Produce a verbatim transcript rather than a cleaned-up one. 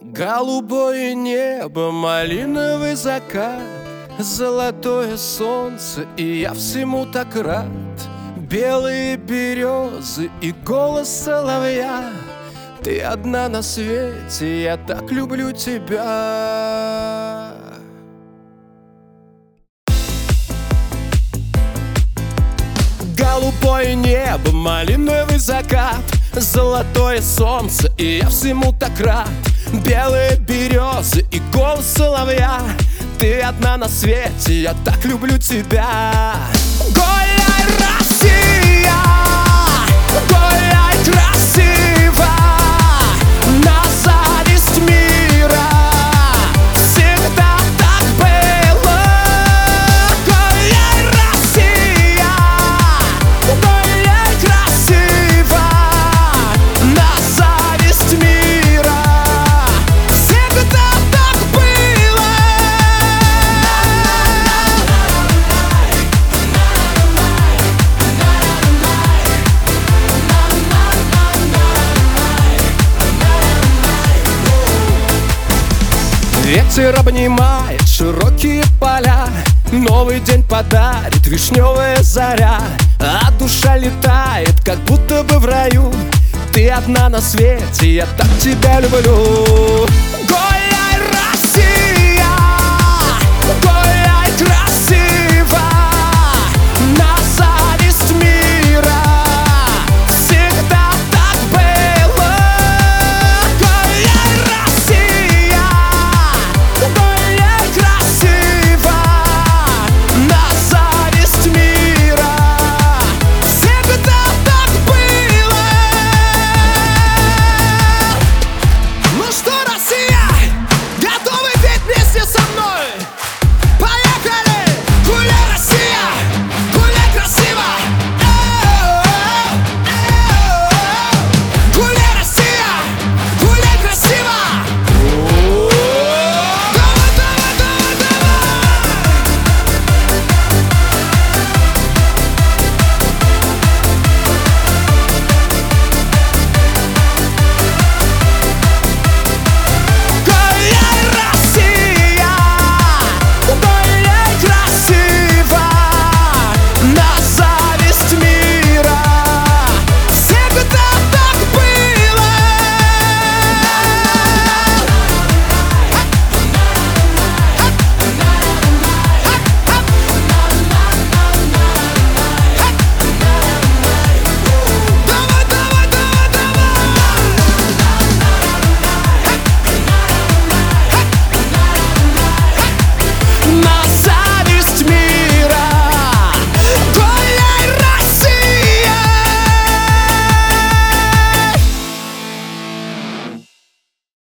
Голубое небо, малиновый закат, золотое солнце, и я всему так рад. Белые березы и голос соловья. Ты одна на свете, я так люблю тебя. Голубое небо, малиновый закат, золотое солнце, и я всему так рад. Белые березы и голос соловья. Ты одна на свете, я так люблю тебя. Гуляй, Россия, гуляй красиво, на зависть мира. Всегда так было. Гуляй, Россия, гуляй красиво, на зависть мира. Всегда так было. Ветер обнимает широкие поля, новый день подарит вишневая заря. А душа летает, как будто бы в раю. Ты одна на свете, я так тебя люблю.